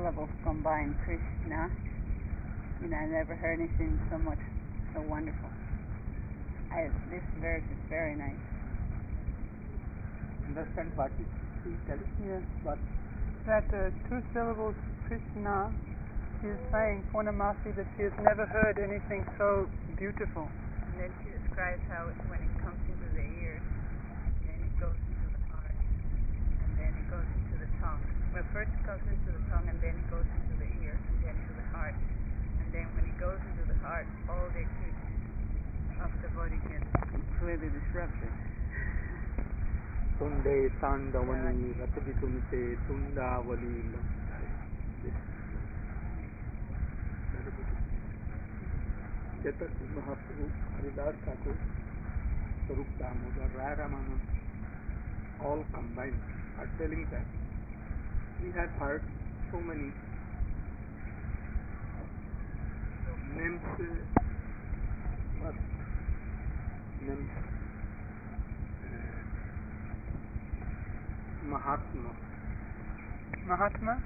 syllables combined, Krishna. I never heard anything so wonderful. This verse is very nice. Understand what is he telling? Yes. What? That 2 syllables Krishna, she is saying, Purnamasi, that she has never heard anything so beautiful. And then she describes how when it comes into the ears, then it goes into the heart, and then it goes into the tongue. Well, first it goes into the tongue, and then it goes into the ear, and then to the heart. And then when it goes into the heart, all the activities of the body get completely disrupted. Tunde Tandavani Ratavitumite Tundavali. Chaitanya Mahaprabhu, Haridas Thakur, Swarup Damodar, Rai Ramanand, all combined are telling that we have heard so many names, Mahatma?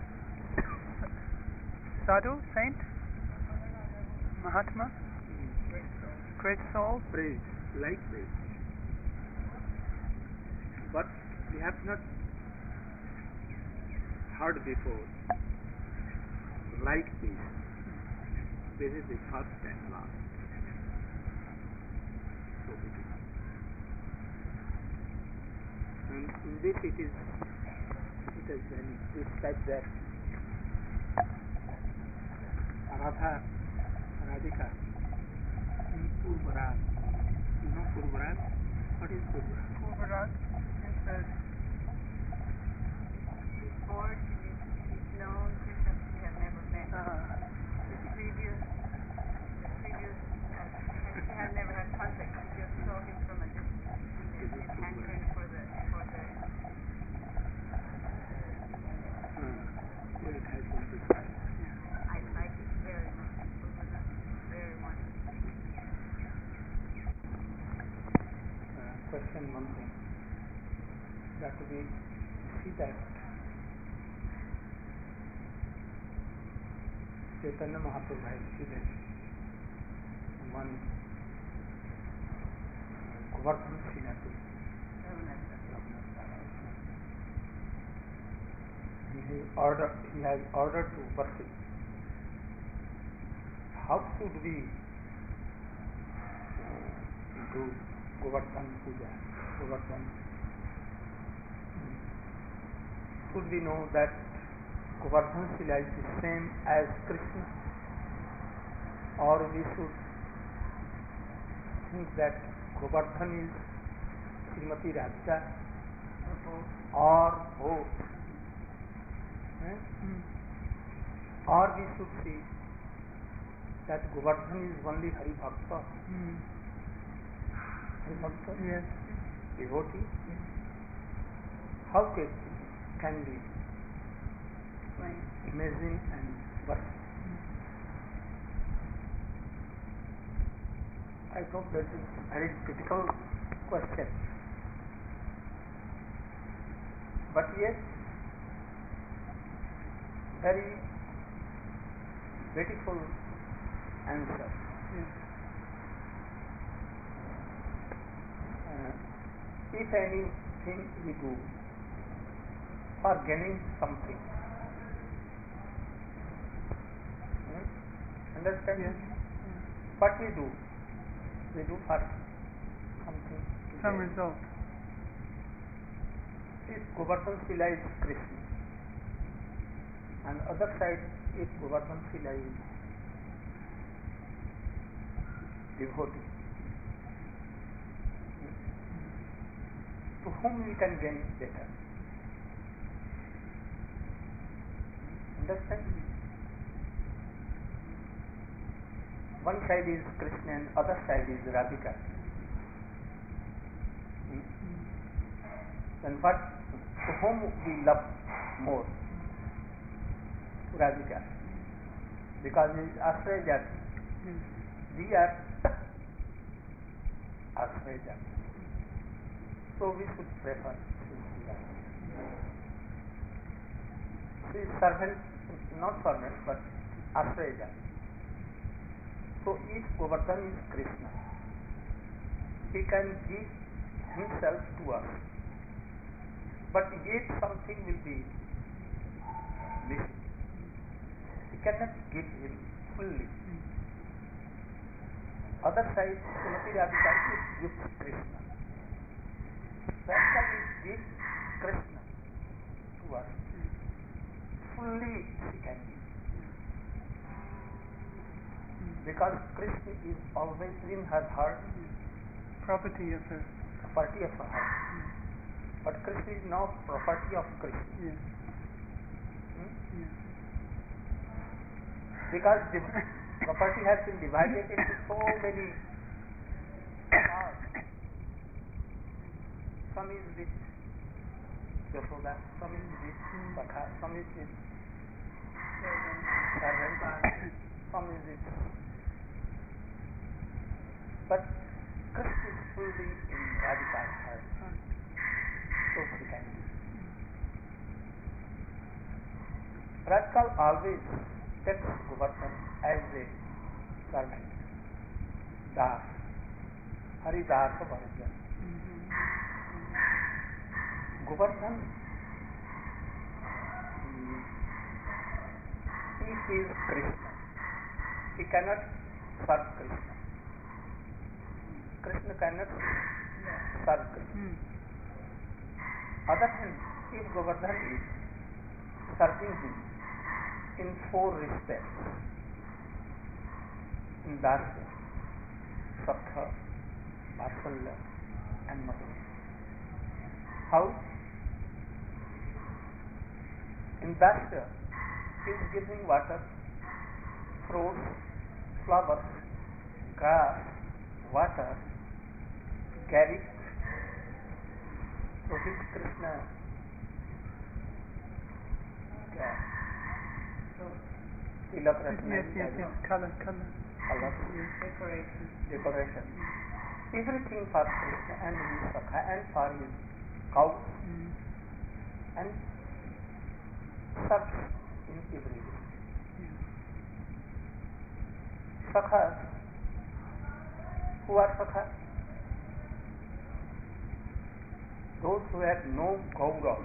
Sadhu? Saint? Mahatma? Great soul? Praise, like this. But we have not heard before like this. This is the first and last. So beautiful. And in this it is when described that Radha, Radhika in Purvarag. You know Purvarag? What is Purvarag? Purvarag is the Before she's known, Krishna she had never met. The previous, she had never had contact. She just saw him from a distance, and then she's hankering for the. It has been described. I like it very much. Very wonderful. Question one thing. That we see that Chaitanya Mahaprabhu has given one Govardhan Sila to he has ordered to worship. How should we do Govardhan Puja? Govardhan. Should we know that Govardhan Sila is the same as Krishna, or we should think that Govardhan is Srimati Radhika, or both? Or we should see that Govardhan is only Hari Bhakta. Hari Bhakta? Yes. Devotee? How can we imagine and worship? I thought that is a very critical question. But yes, very beautiful answer. If anything we do for gaining something, understand? Yes. What we do for something. Some result. If Govardhan Sila is Krishna, and other side, if Govardhan Sila is devotee, to whom we can gain better? Understand? One side is Krishna and other side is Radhika. Then to whom we love more? Radhika. Because he is Ashrayajati. We are Ashrayajati. So we should prefer Sri Radhika. She is servant not servant, but Ashrayaja. So if Govardhan is Krishna, he can give himself to us, but yet something will be missing. He cannot give him fully. Other side, Srimati Radhika is gives Krishna. That can give Krishna to us. Fully he can give. Because Krishna is always in her heart, Property of her. property of her heart. But Krishna is not property of Krishna. Yes. Yes. Because the property has been divided into so many parts. Some is with Yashoda, some is with Sakha, some is with servant, some is with. But Krishna is fully in Radhika's heart. So he can do. Radhika always takes Govardhan as a servant. Das. Haridas Bharjan. Govardhan, if he is Krishna, he cannot serve Krishna. Krishna cannot serve Krishna. Other hand, if Govardhan is serving him in four respects, in Dasya, Sakha, Vatsalya and Madhurya. How? In Dasya, he is giving water, fruits, flowers, grass, water, carrot, so which Krishna Tilak Ratna, Yes. Color. decoration. Everything for Krishna and his Sakha and for his cow and serves in every way. Sakhas, who are Sakhas? Those who have no Gaurav,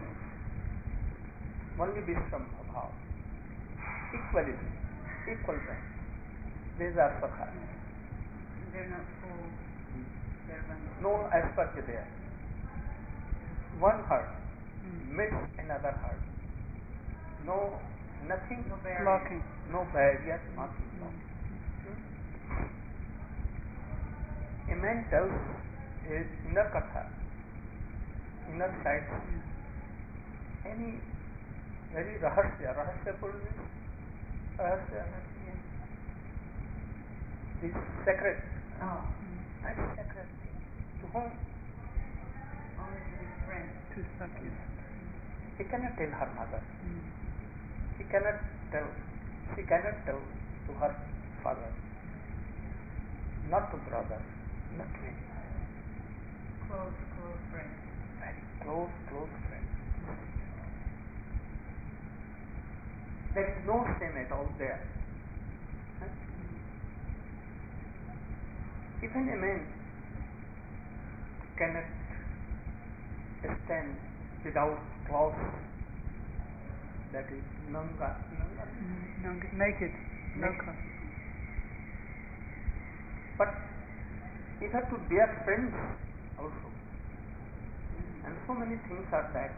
only Vishrambha Bhav, equality, equal rank. These are Sakhas. They're not full servants. No aspect there. One heart meets another heart. No, nothing, No barrier. Blocking. no barrier, nothing. A man tells his inner katha, inner side, any very rahasyaful means rahasya, is sacred. Oh, That is sacred thing. To whom? only to his friends. To Sakya. He cannot tell her mother. She cannot tell to her father. Not to brother. Not to any. Close friends. Very close friend. There is no shame at all there. Huh? Even a man cannot stand without clothes. That is nanga. Naked. Naked. But you have to bear friends also. And so many things are that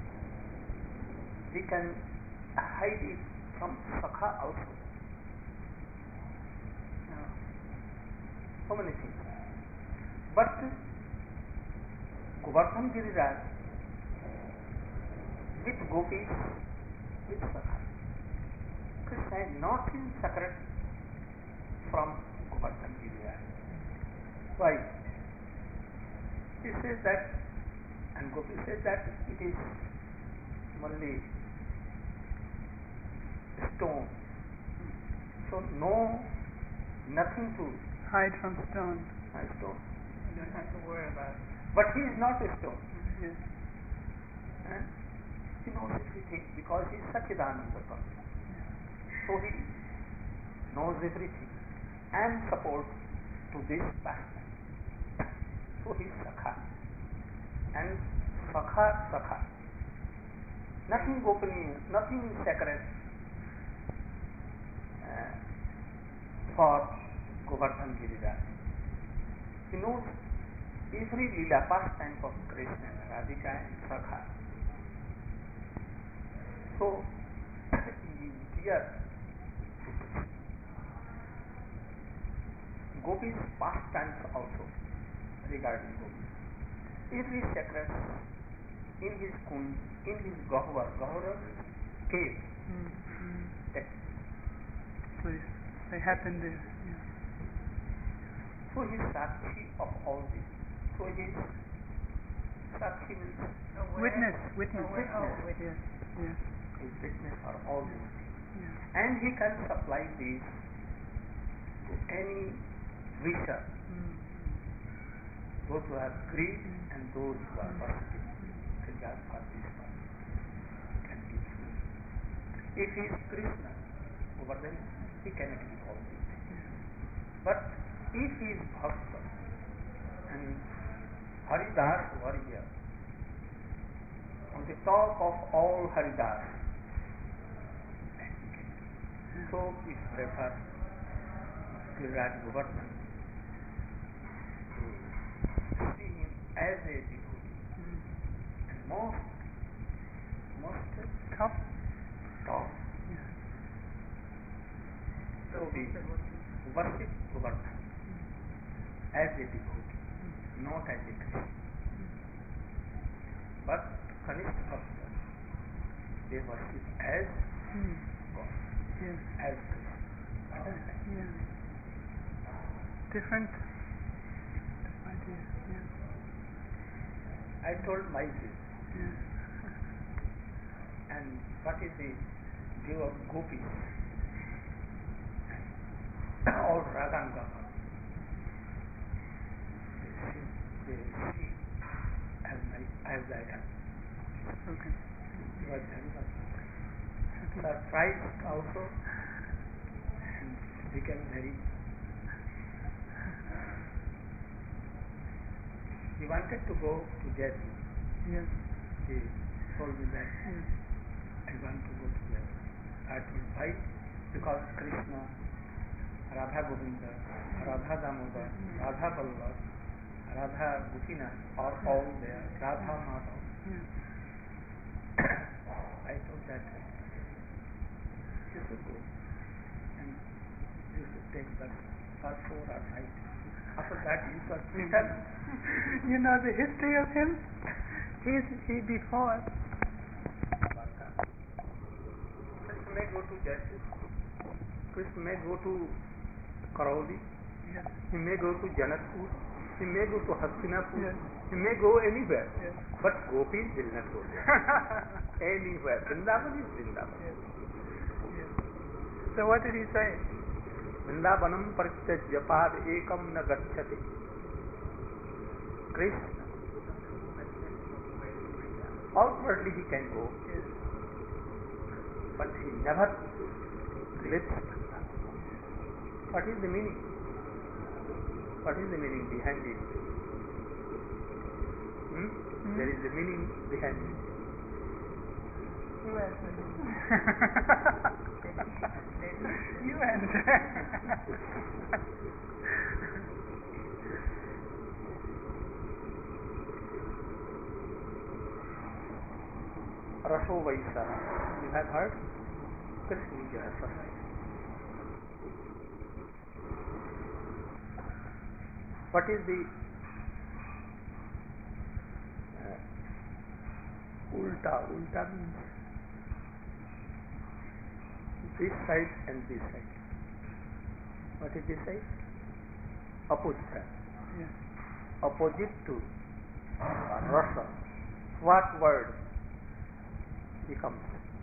we can hide it from Sakha also. So many things. But Govardhan Giriraj with gopis, with Sakha. Krishna is not in secret from Govardhan Giriraj. Why? He says that, and Gopi says that it is only stone. So nothing to Hide from stone. stone. You don't have to worry about it. But he is not a stone. Yes. He knows everything because he is Satchidananda Prabhu. So he knows everything and supports to this pastime. So he is Sakha. And Sakha. Nothing opening, nothing sacred for Govardhan Giriraj. He knows every Leela pastime of Krishna and Radhika and Sakha. So he is dear to Krishna. Gopis pastimes also regarding Gopis. Every sacred in his kund, in his gahwar cave. So they happen there. Yeah. So he is Sakshi of all this. So he is Sakshi means Witness. Witness. Yes. He is witness for all these things. Yeah. And he can supply these to any wisher, those who have greed and those who are worshipping just for this purpose. He can give food. If he is Krishna, over then he cannot give all these things. But if he is Bhakta and Haridas warrior, on the top of all Haridas, then he can give. So we prefer Giriraj Govardhan to see him as a devotee and most Top. top. So we worship Govardhan as a devotee, not as a Krishna. But Kanishta Bhakta, they worship as God, as Krishna. Yeah. Different ideas. Yeah. I told my view. Yeah. And what is the view of Gopis? All Radha and Gopal. They see as I am. Okay. He was very much surprised also and became very. He wanted to go to Jaipur. Yes. He told me that Yes. I want to go to Jaipur. I told why? Because Krishna, Radha Govinda, Radha Damodar, Radha Vallabh, Radha Gopinath are all there. Radha Madhav. I told that you should go and you should take that for 4 or 5 days. After that you can return. You know the history of him? He before. Krishna may go to Jaipur. Krishna may go to Karauli. Yes. He may go to Janakpur. He may go to Hastinapur. Yes. He may go anywhere. Yes. But Gopis will not go there. Anywhere. Vrindavan is Vrindavan. Yes. Yes. So what did he say? Vrindavanam parityajya pad ekam na gacchati. Krishna. Outwardly he can go, Yes. but he never lives. What is the meaning? What is the meaning behind it? There is a meaning behind it. You answer. You answer. Raso Vaisa. You have heard? Krishna is Rasa. What is the ulta? Ulta means this side and this side. What is this side? Opposite. Yes. Opposite to rasa. What word becomes?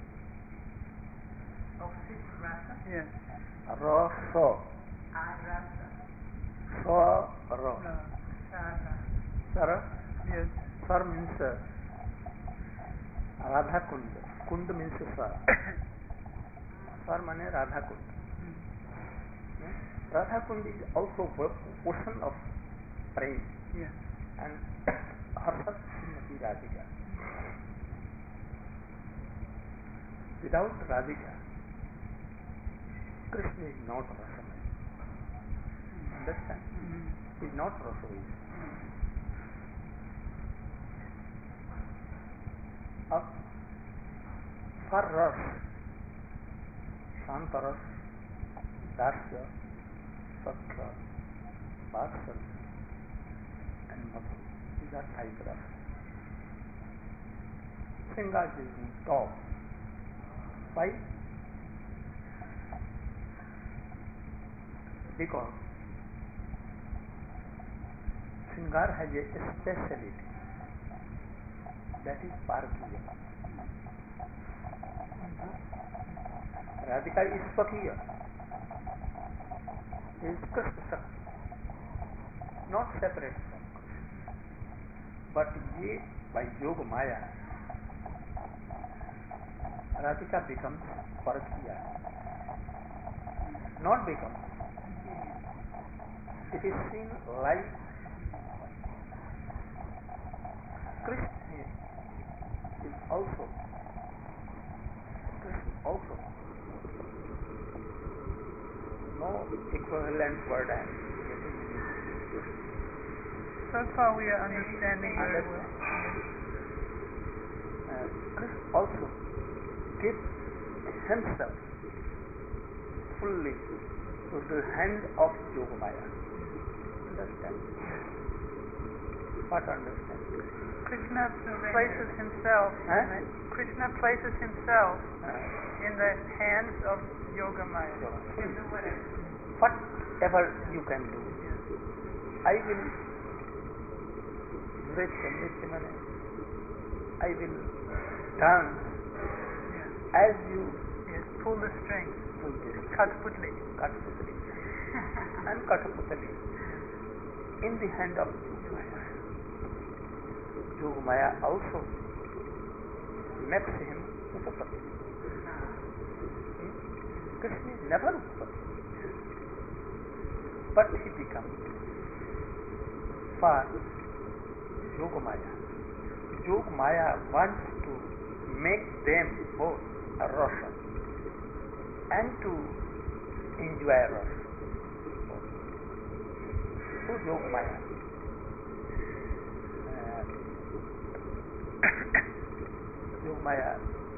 Opposite to rasa? Yes. Rasa. Rasa. Sara. Sara. Sara. Yes. Sar means Radha Kund. Kund means Sar. Swar means Radha Kund. Radha Kund is also ocean of praise. Yes. And Harsat Srimati Radhika. Without Radhika, Krishna is not Rasamai. Understand? He is not Rasoi. For Ras, Shantaras, Dasya, Sakya, Vatsalya, and Madhu. These are 5 Ras. Sringas is in top. Why? Because Sringar has a speciality, that is Parkiya. Radhika is Swakiya, is Krishna Shakti, not separate from Krishna. But ye, by Yoga Maya, Radhika becomes Parkiya, not becomes. It is seen like Krishna is also no equivalent word I am getting. So far we are understanding very well. Krishna also gives himself fully to the hand of Yogamaya. Understand? What understand? Krishna places himself. Krishna places himself in the hands of Yogamaya. Whatever you can do, I will I will dance as you pull the string. Katputli and Kataputali in the hand of Yogamaya. Yogamaya also makes him Upapati. Krishna is never Upapati, but he becomes for Yogamaya. Yogamaya wants to make them both a Rasa and to enjoy Rasa. So Yogamaya Yogamaya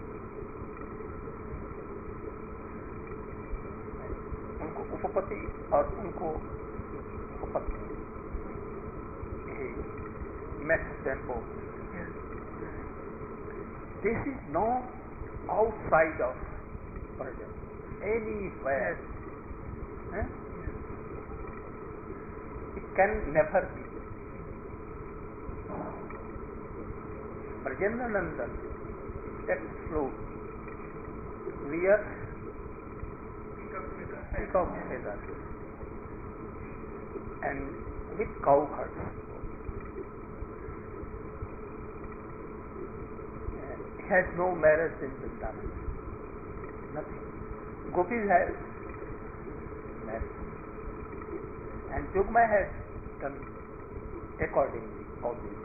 उनको उपपति और उनको उपपत्ति makes them both. This is not outside of Braja, anywhere. It can never be. Brajendra Nandan explode where peacock feathers and with cow herds. He has no marriage in Vrindavan. Nothing. Gopis have marriage. And Yogamaya has done accordingly all this.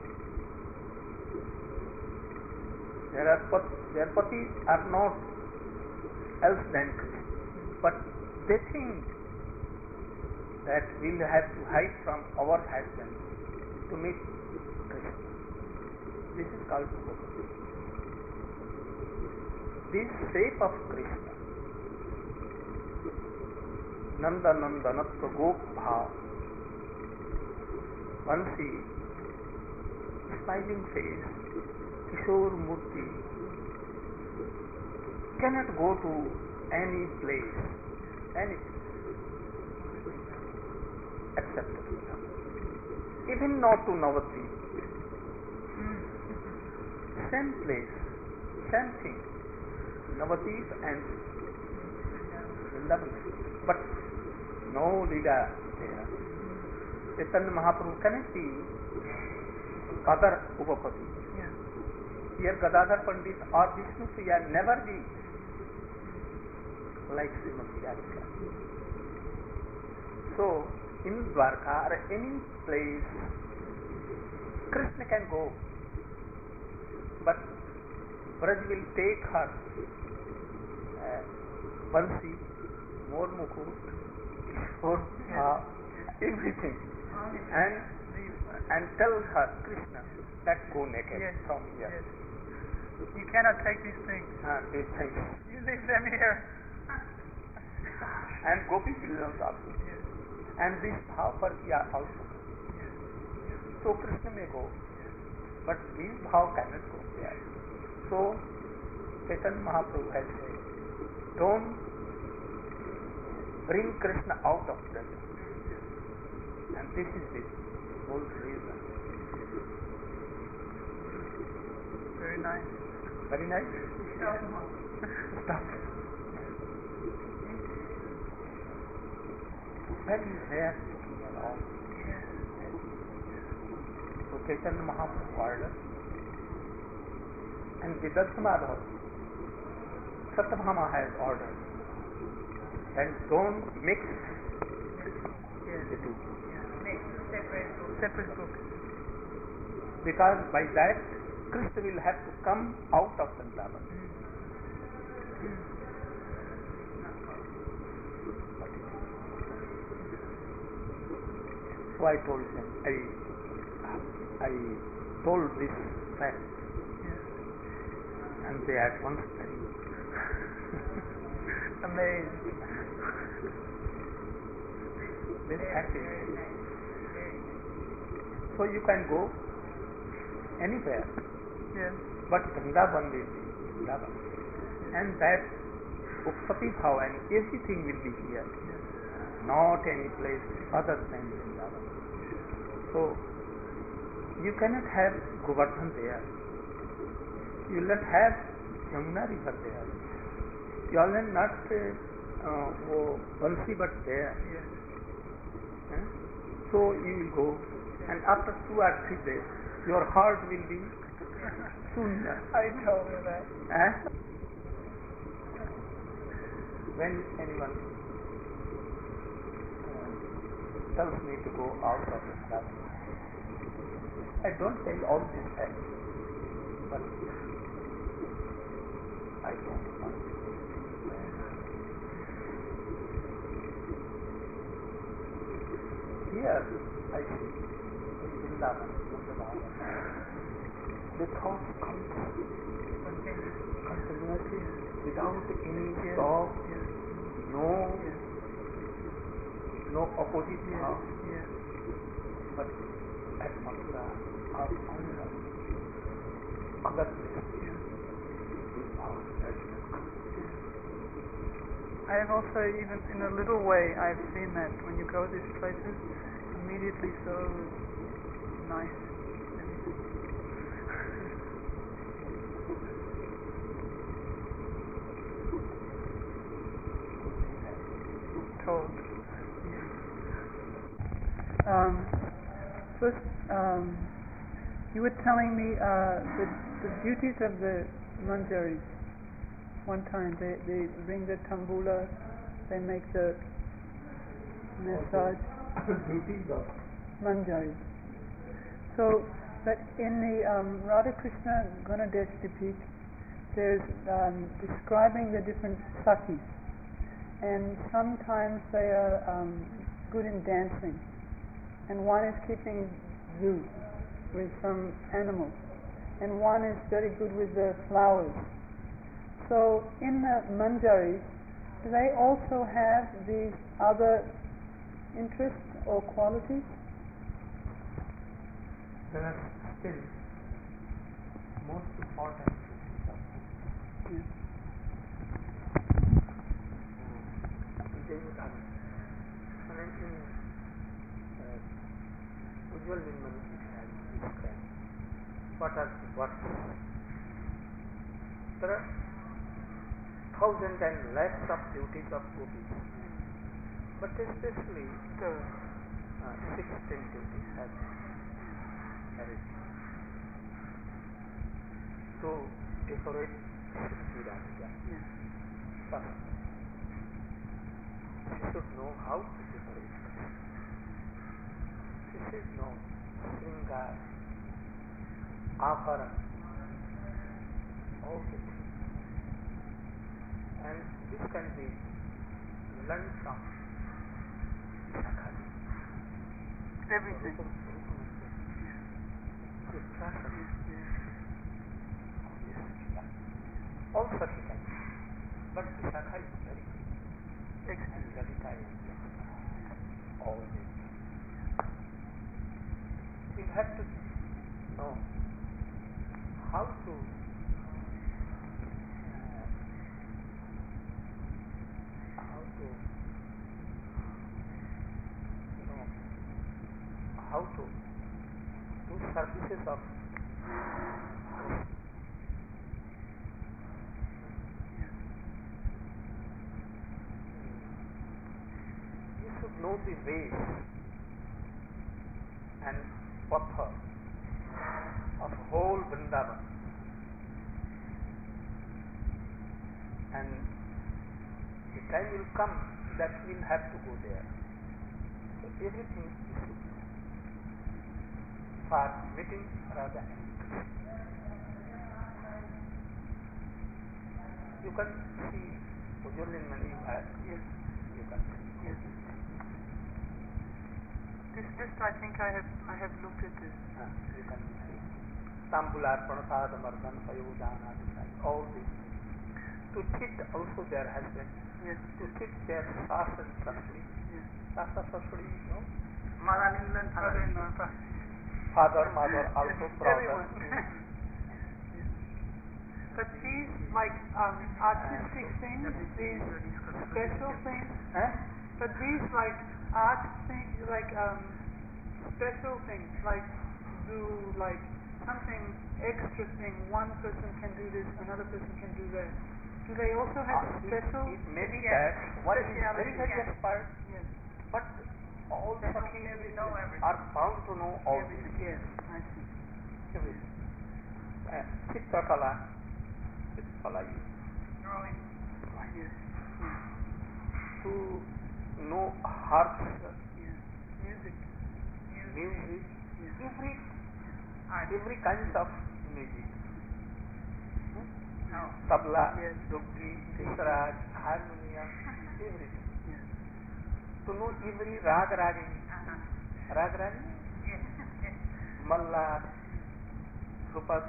Their patis are not else than Krishna, but they think that we will have to hide from our husband to meet Krishna. This is called Upapati. This shape of Krishna, Nanda Nandanatva Gop Bhav, Vansi, smiling face, Kishore Murti, cannot go to any place except even not to Navadvip. Same place, same thing, Navadvip and Vrindavan, but no Leela there. Chaitanya Mahaprabhu cannot be other Upapati. Here Gadadhar Pandit or Vishnu Priya never be like Srimati Radhika. So, in Dwarka or any place, Krishna can go, but Braj will take her Bansi, more Mukut, more everything, and tell her, Krishna, that go naked from here. Yes. You cannot take these things. These things. You leave them here. And Gopi children also. Yes. And this bhav for kiya also. Yes. So Krishna may go, but this bhav cannot go there. So Chaitanya Mahaprabhu has said, don't bring Krishna out of Braj. And this is the whole reason. Very nice. Very nice. Stop. Very rare speaking at all. So Chaitanya Mahaprabhu ordered, and Vidatta Madhav, Satyabhama has ordered, and don't mix the two. Make two Separate books. Because by that, Krishna will have to come out of Vrindavan. So I told him, I told this fact, and they at once very Amazed. very happy. So you can go anywhere, Yes. but Vrindavan will be Vrindavan. And that Uppati Bhav and everything will be here, not any place other than Vrindavan. So you cannot have Govardhan there. You will not have Yamuna river there. You will not Bansi but there. Yes. So you will go, and after 2 or 3 days, your heart will be Sunya. I told her that. When anyone tells me to go out of Islam, I don't tell all these facts, but I don't want. Here, I see, in Vrindavan, the thought comes continuously without any stop, no opposite bhav. But at Mathura or other places, this bhav does not come. I have also, even in a little way, I've seen that when you go these places, immediately so nice. Told. First, you were telling me the duties of the manjaris. One time they ring the tambula, they make the massage. Duties of Manjaris. So, but in the Radha Krishna Gunadesh Dipik, there's describing the different sakis, and sometimes they are good in dancing, and one is keeping zoo with some animals, and one is very good with the flowers. So in the manjaris, do they also have these other interests or qualities? There are still most important duties of Yes. Ujjwal Nirmal has described what are the works. There are thousands and lakhs of duties of gopis, but especially the 16 duties have carried to decorate Srimati Radhika. Yes. First, She should know how to separate. She should know Sringar, Abharan, all the things. And this can be learned from Sakhaji. Everything. All such things. But Sakha is very extremely all this. We have to know how to how to do services of you should know the ways and patha of whole Vrindavan, and the time will come that we will have to go there. So everything is for meeting Radha and Krishna. You can see Ujjwalin Mani, yes, you can see. Yes. This I think I have looked at this. You can see. Tambular, Pranasad, Mardan, Payodana, all these things. To sit also there has been. Yes. To sit there, Sasa and Saraswati. Yes. Sasa Saraswati, you know. Madhanindan, Father, mother, also brother. But these like artistic things, these special things, but these like art things, like special things, like do like something extra thing. One person can do this, another person can do that. Do they also have special? It may be that one is very, very expert, yes. but all the Sakhis are bound to know all this. Yes, I see. Everything. Chittrakala is Drawing. Yes. To know herbs, Yes. Music. music, Yes. every kind of music. Oh. Tabla, Yes. dugri, tisraj, harmonium, everything. Yes. To know every rag ragini, rag ragini, Yes. Yes. malla, rupat,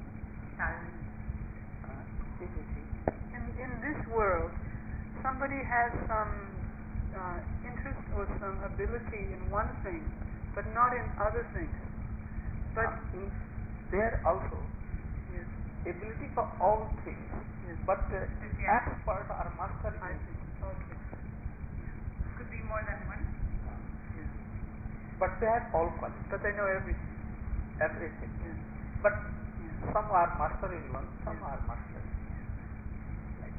In this world, somebody has some interest or some ability in one thing, but not in other things. But in there also yes. ability for all things, Yes. but expert or master I in see. Okay. Could be more than one. Yes. but they have all qualities, But they know everything. everything. Yes. But Yes. some are master in one, some are master in like.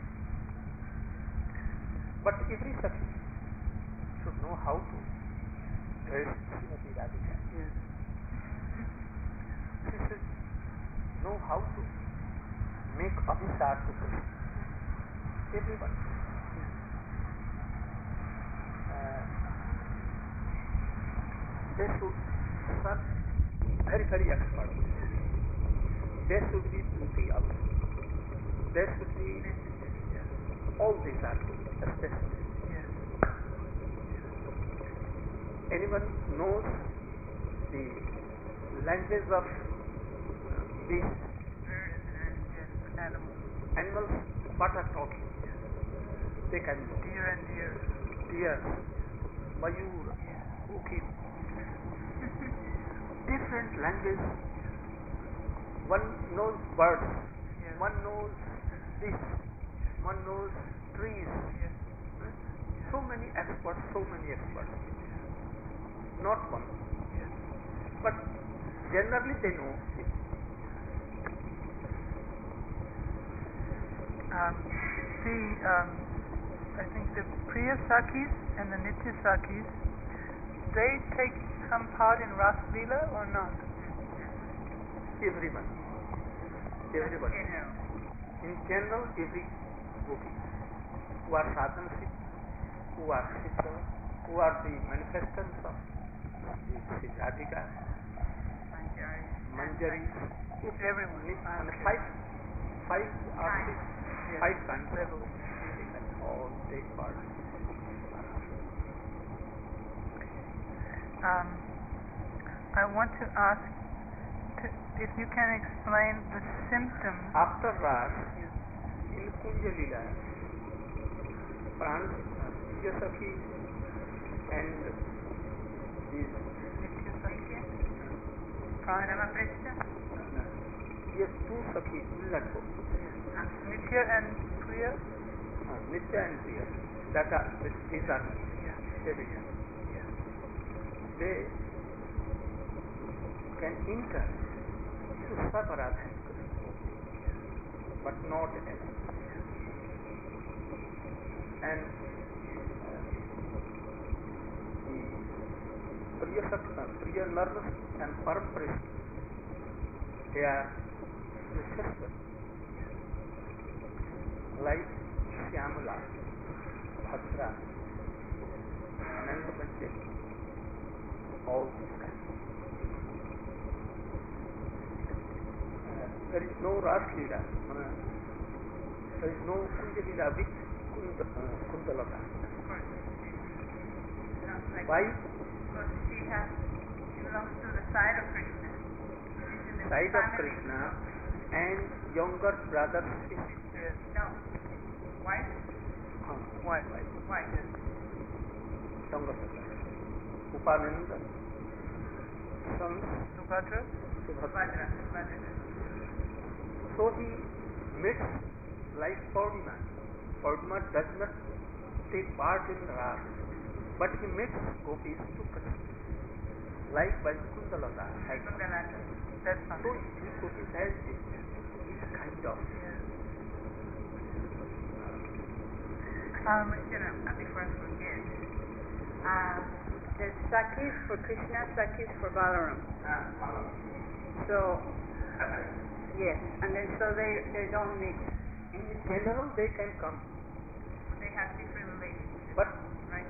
But every Sakhi should know how to dress Srimati Radhika. Yes. She should know how to make abhisar to Krishna. Everyone. They should serve very, very expert. There should be beauty also. There should be all these are special. Yes. Anyone knows the language of beasts, Birds and yes, animals. animals, what are talking? They can know. Deer and deer. Deer, mayur, coquin, different language. One knows birds, Yes. one knows this, one knows trees. Yes. So many experts, not one. Yes. But generally they know it. I think the Priya Sakhis and the Nitya Sakhis, they take some part in Ras Leela or not? Everyone. Everybody. In general, every gopi who are sadhanaship, who are sisters, who are the manifestations of the Radhika, Manjari, everyone. and five or six, five kinds of they can all take part. I want to ask if you can explain the symptoms. After Ras, in Kunja Lila, Pran, Yasaki, and these yes, two Sakhi will not go. Nitya and Priya? Nitya and Priya. That are, these are division. They can enter to Sabaradha and Krishna, but not else. And the Priya nervous and Paramprist, they are the sisters, like Shyamala, Bhadra, Nandamajja, all these kinds. There is no Ras Leela, there is no Kunja Leela with Kundalata. Why? Because she belongs to the side of Krishna. Side of Krishna and younger brother sister. Yes. No. Wife? Wife. Wife. Younger brother. Upananda, sons, Subhadra? Subhadra. Subhadra. So he meets like Purnima. Purnima does not take part in Ras, but he makes gopis to Krishna. Likewise, Kundalata has. That's So something. these gopis has this kind of. Before I forget, there's Sakis for Krishna, Sakis for Balaram. So, yes, and then so they don't mix. In general, they can come, They have different relationships, but right?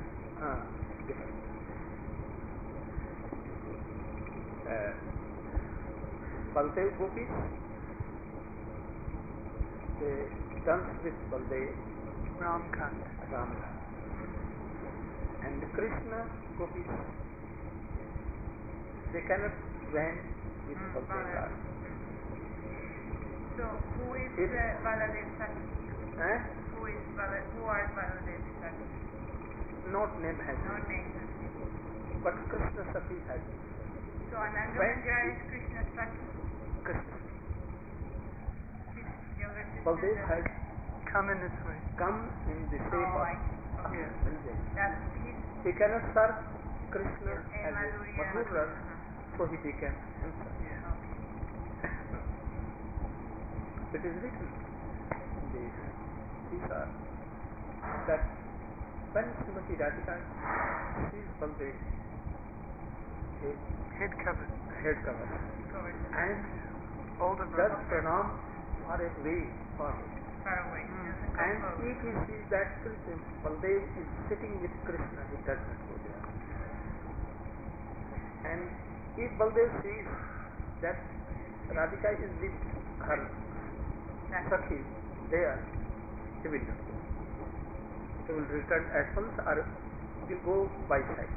Baldev gopis, they dance with Baldev, Ramkant. Ramkant. And Krishna gopis, they cannot join with Baldev. So, who is Baladev Saki? Who are Baladev Saki? Not name has No it, name. but Krishna Sati has it. So, Ananda When Manjari is Krishna Saki. Krishna. His younger sister. Baldev has Come in this way. come in the shape of Okay. Manjari. That's his. He cannot serve Krishna as a Madhurya. Madhur Ras, so he became himself. It is written in the Sita that when Srimati Radhika sees Baldev, Head covered. head covered, and Older does brother. pranam far away from it. Far away. And if he sees that Baldev is sitting with Krishna, he does not go there. And if Baldev sees that Radhika is with her Sakhi there, he will not go. He will return at once or will go by side.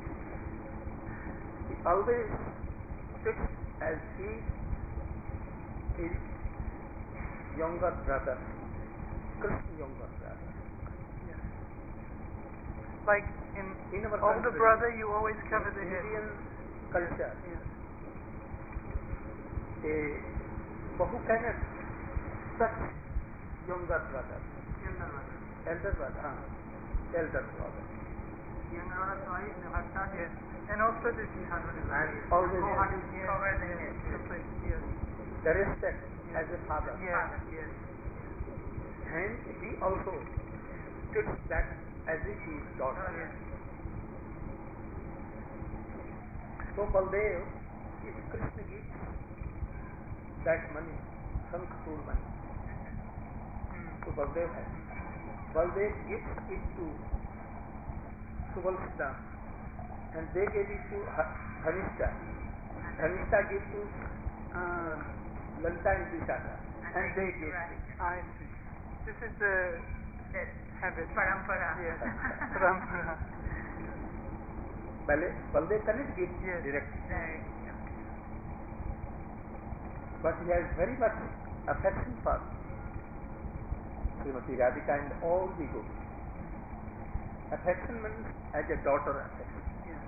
He always sits as he is younger brother, Krishna younger brother. Yes. Like In our older country, brother, you always cover the in head. Indian culture, Yes. a Bahu cannot touch younger brother, elder brother. Yes. And also the And always Cover the head. Yes. the respect as a father. Yes. Yes. And he also treats that as if he is daughter. Yes. So Baldev, if Krishna gives that money, Sankhpur money, to Baldev, Baldev gives it to Subalsdam, and they gave it to Dhanishta. Dhanishta gave to Lalita and Vishaka, and they gave right. it. I see. This is the That habit. parampara. Yes. Parampara. Baldev cannot give Yes. directly, Right. but he has very much affection for Srimati Radhika and all the gopis. Affection means as a daughter affection. Yes.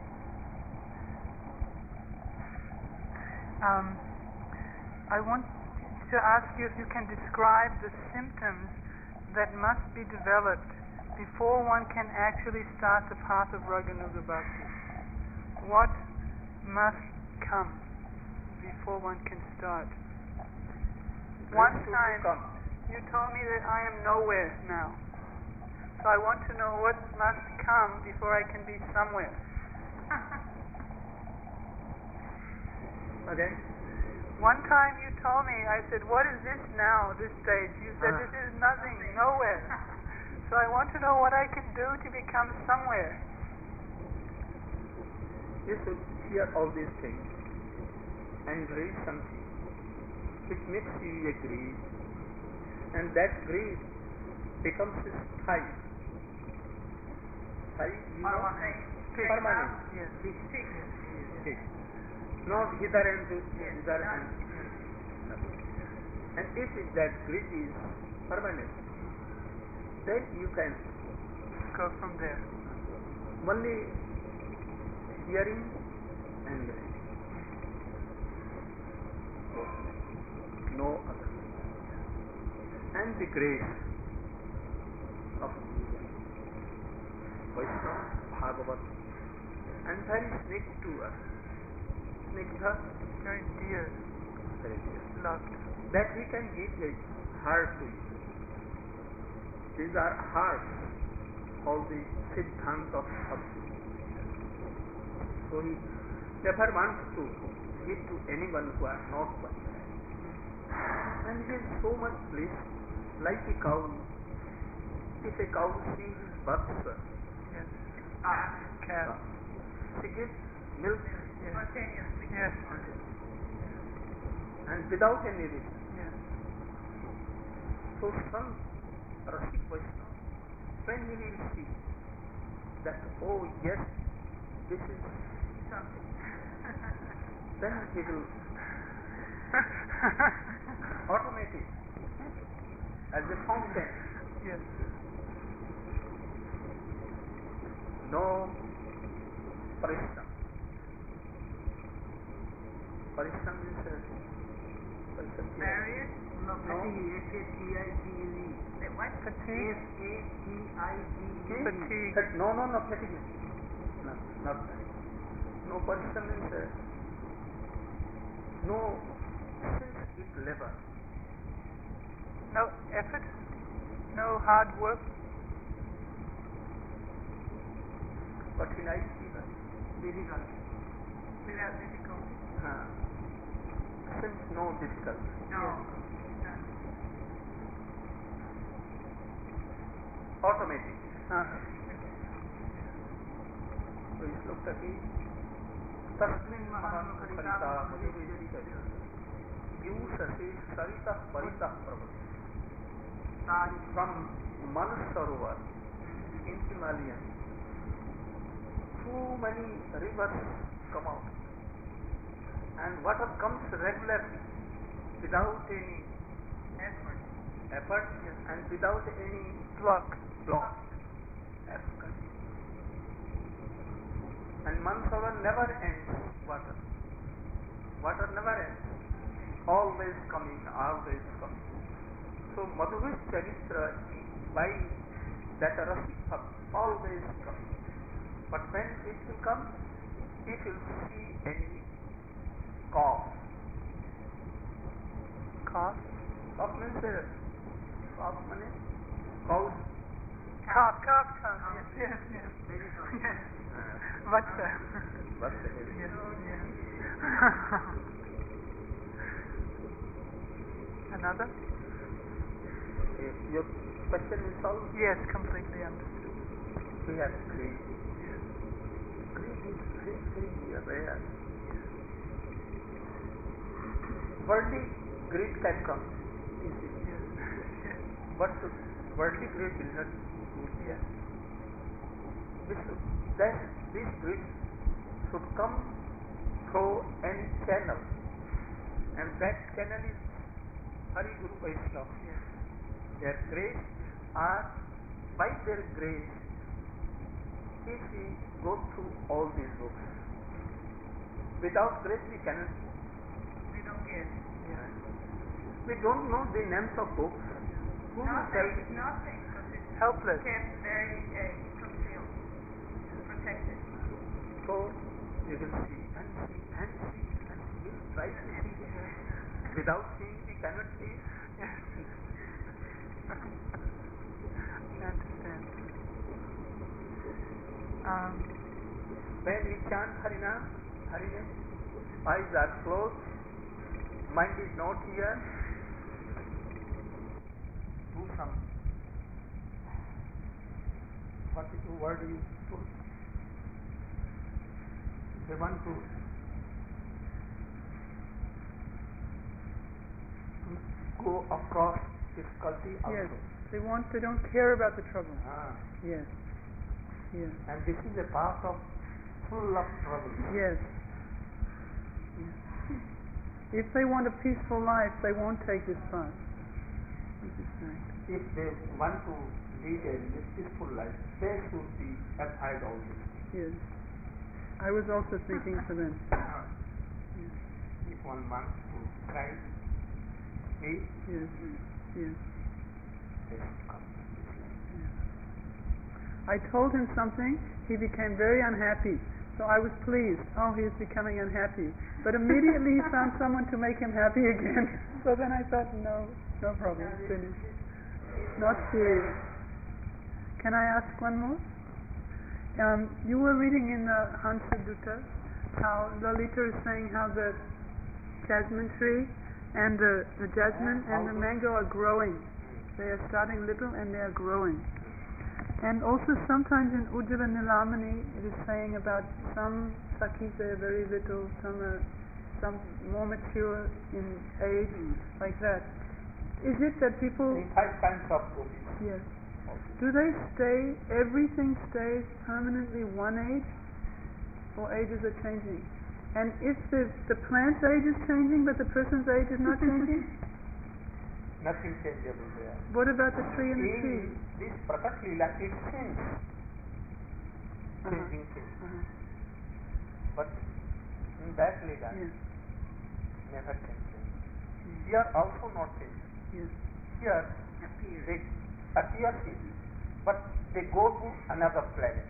I want to ask you if you can describe the symptoms that must be developed before one can actually start the path of Raganuga Bhakti. What must come before one can start? One Grace should time come. you told me that I am nowhere now. So I want to know what must come before I can be somewhere. Again, One time you told me, I said, what is this now, this stage? You said, this is nothing, nowhere. So I want to know what I can do to become somewhere. you should hear all these things and read something which makes you a greed, and that greed becomes style. Style, you know? Permanent. Yes. Fixed. Not hither and hither and and if that greed is permanent, then you can Go from there. only hearing and reading. No other. And the grace of Vaishnava, Bhagavat, and very snake to us. Snigdha, Very dear, very dear. loved. That we can give a heart to you. These are hearts, all the Siddhanta of Bhakti. So he never wants to give to anyone who are not one. And he is so much bliss, like a cow. If a cow sees his bucks, Yes. Calf. she gives milk Yes. Spontaneously. Yes. and without any reason. Yes. So some Rasik Vaishnava, when he will see that, oh yes, this is Something. then he will automatic as a fountain. Yes. No parishram. Parishram is Barrier? No. F-A-T-I-G-U-E. What? Fatigue. F-A-T-I-G-U-E. Fatigue. No, fatigue. No, not that. No parishram means no sense labor. No effort. No hard work. कठिनाई की है Without difficulty. since no difficulty. No. Automatic. तो इस लोग तक ही तस्मिन् महानुखरिता मधुविजयते यूषसे सरितः परितः प्रभुते. From Mansarovar in Himalayan, too many rivers come out, and water comes regularly without any effort and without any block. And Mansarovar never ends. Water never ends. Always coming. So Madhuvi's Charitra, by that Rasik Bhakti, always coming. But when it will come, if you see any cough. Cough means cough means cows. Cough tongue. Yes. Vatsa. Yes. Another? Your question is solved? Yes, completely understood. He has greed. Greed is very, very rare. Worldly greed can come easily, but worldly greed will not go there. This greed should come through any channel, and that channel is Hari Guru Vaishnava. Their grace are by their grace. If we go through all these books, without grace we cannot. We don't get We don't know the names of books. Who will tell me? nothing, because it's Helpless. kept very concealed, protected. So we will see and see and see and we will try to see. Without seeing we cannot see. I understand. When we chant Harinam, eyes are closed, mind is not here. Do some. What is the word you told? They want to go across difficulty also. Yes, they don't care about the trouble. Ah. Yes, yes, And this is a path of full of trouble. yes. Yes. If they want a peaceful life, they won't take this path. This is right. If they want to lead a peaceful life, they should be avoid all this. Yes. I was also thinking for them. Yes, If one wants to try, he yes, yes. they should come to this life. I told him something, he became very unhappy. So I was pleased. Oh, he is becoming unhappy. But immediately he found someone to make him happy again. So then I thought, no problem, finished. Not serious. Can I ask one more? You were reading in the Hansa Dutta how Lalita is saying how the jasmine tree and the jasmine and the mango are growing. They are starting little and they are growing. And also sometimes in Ujjvala Nilamani it is saying about some sakhis they are very little, some more mature in age, like that. Is it that people... In 5 kinds of gopis. Yes. Do they stay, everything stays permanently one age? Or ages are changing? And if the plant's age is changing but the person's age is not changing? Nothing changeable there. What about the tree and the tree? In this Prakat Leela, it seems changing things. But in that Leela, Yes. never can change. Here also not change. Yes. Here Appears. they appear but they go to another planet.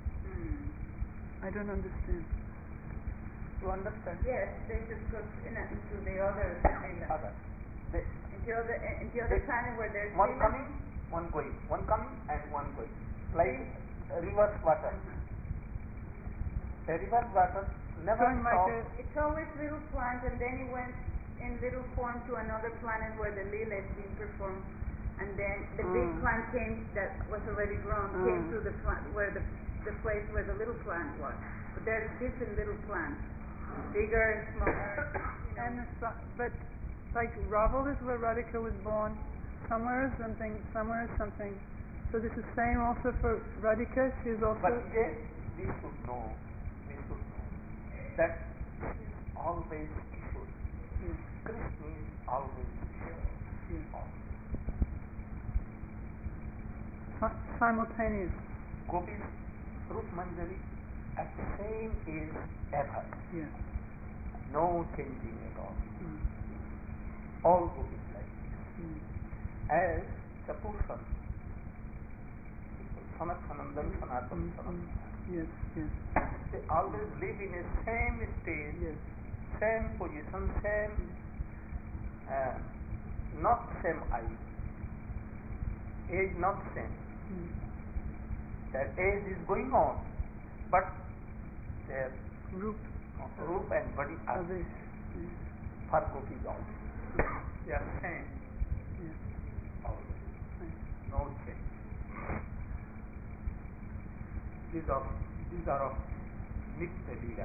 I don't understand. You understand? Yes, they just go into the other Leela. Other. They, Into the other planet where there's one Leela. coming, one going. One coming and one going. Like reverse water. The reverse water never Going like stops. It's always little plants, and then it went in little form to another planet where the Leela is being performed. And then the big plant came, that was already grown, came to the plant where the place where the little plant was. But there's different little plants, bigger and smaller. And but like Raval is where Radhika was born, somewhere is something, somewhere is something. So this is same also for Radhika. She is also. But yes, we should know that this is always Ishwar. Yes. Krishna is always Ishwar. Yes. Simultaneous. Gopis, Rup Manjari, at the same age ever. Yes. No changing at all. All gopis like this. As Chapursan, Sanathanandam, Sanatan, Sanatan. Yes, yes. They always live in a same stage, Yes. same position, same, not same age not same. Their age is going on, but their Root. roop and body are Others. for gopis also. They are same. Yes. Always. No change. these are of Nitya Leela.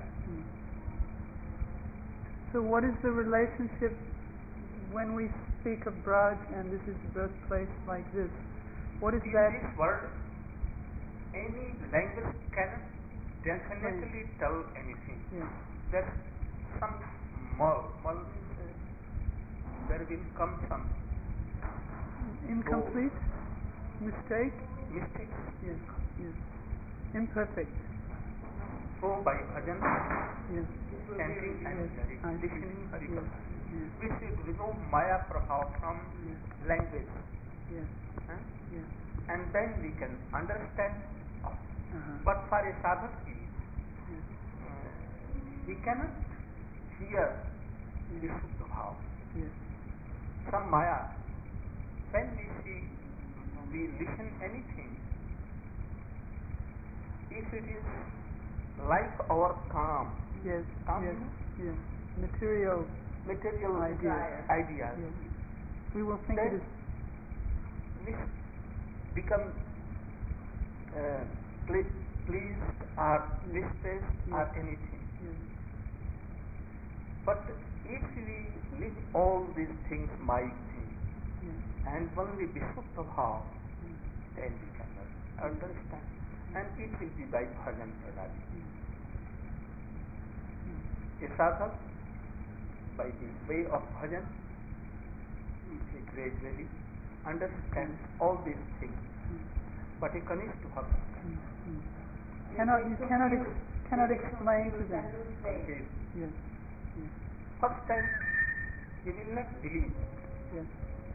So what is the relationship when we speak of Braj and this is the birthplace like this? What is In that? this world, any language cannot definitely tell anything. Yes. There's some mull means there will come some Incomplete? Mistake? mistakes. Yes. Yes. Imperfect. So by bhajan, Yes. chanting and Yes. I see. listening Hari Yes. Katha, Yes. we should remove Maya Prabhav from Yes. language. Yes. Huh? Yes. And then we can understand. Uh-huh. But for a sadhak, Yes. we cannot hear the Shuddha Bhav. Yes. Some Maya, when we listen anything, if it is like our calm, Yes. calm Yes. you know, Yes. Material material Ideas. ideas, Yes. We will think then it is. this become pleased or distressed or anything. Yes. But if we leave all these things, my things, Yes. and only Visuddha Bhav, then we can understand. And it will be by bhajan pranali. A sadhak, by the way of bhajan, he gradually understands all these things. But a Kanishta bhakta Cannot explain to them. Okay. Yes. Yes. First time he will not believe. Yes.